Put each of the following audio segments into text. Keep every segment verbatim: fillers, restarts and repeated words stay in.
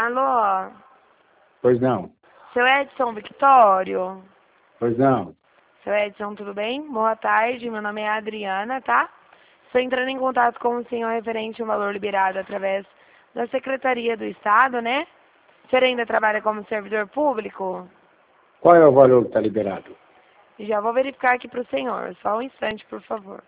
Alô? Pois não. Seu Edson Victório? Pois não. Seu Edson, tudo bem? Boa tarde, meu nome é Adriana, tá? Estou entrando em contato com o senhor referente ao valor liberado através da Secretaria do Estado, né? O senhor ainda trabalha como servidor público? Qual é o valor que está liberado? Já vou verificar aqui para o senhor. Só um instante, por favor.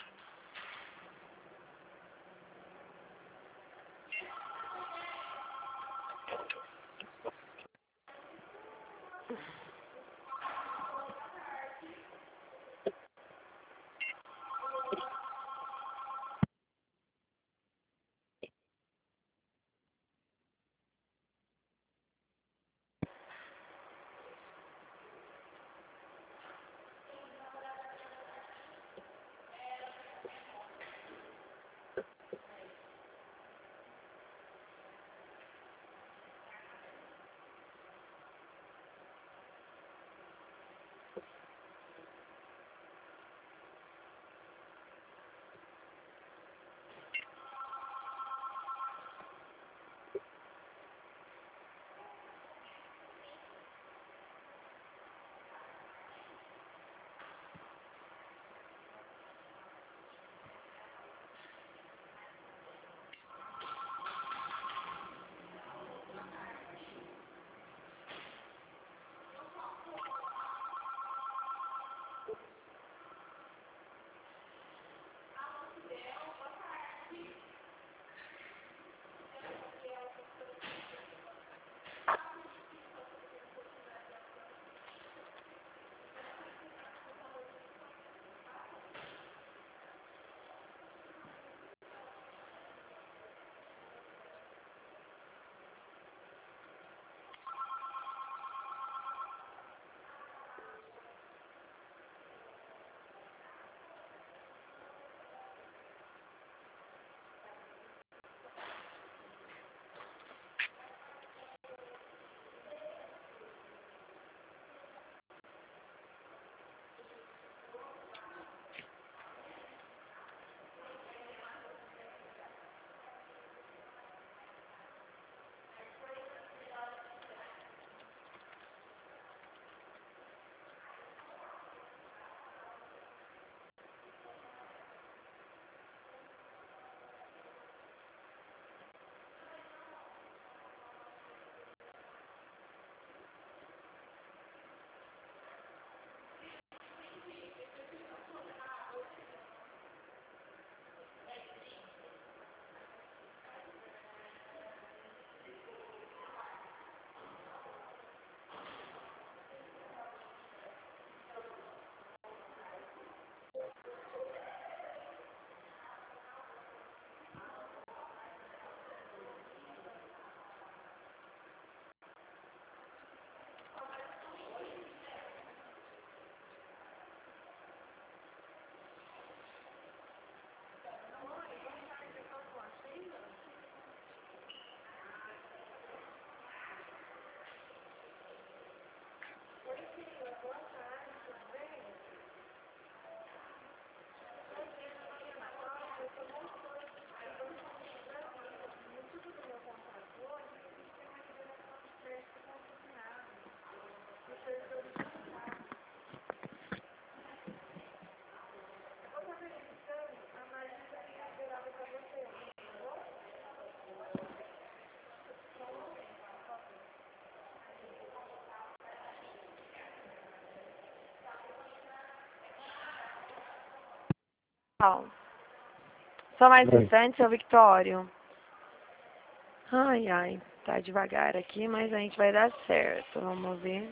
Só mais um instante, seu Victório. Ai, ai, tá devagar aqui, mas a gente vai dar certo. Vamos ver.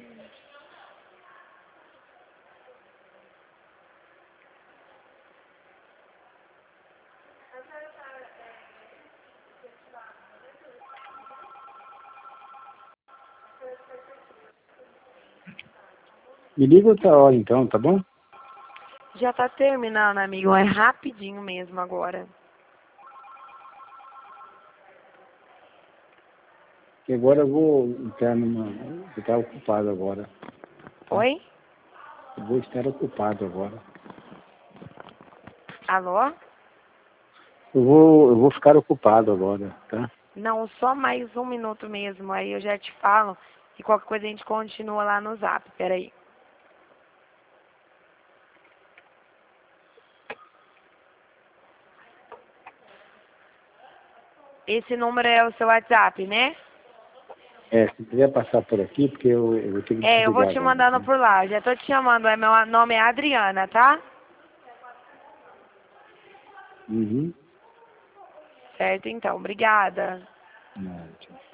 Me liga outra hora então, tá bom? Já tá terminando, amigo. É rapidinho mesmo agora. E agora eu vou entrar numa... Eu estar ocupado agora. Tá? Oi? Eu vou estar ocupado agora. Alô? Eu vou, eu vou ficar ocupado agora, tá? Não, só mais um minuto mesmo, aí eu já te falo. E qualquer coisa a gente continua lá no zap, peraí. Esse número é o seu WhatsApp, né? É, se quiser passar por aqui, porque eu, eu vou ter que É, eu vou desligar te agora, mandando tá? por lá. Já tô te chamando. É, meu nome é Adriana, tá? Uhum. Certo, então. Obrigada. Não, tchau.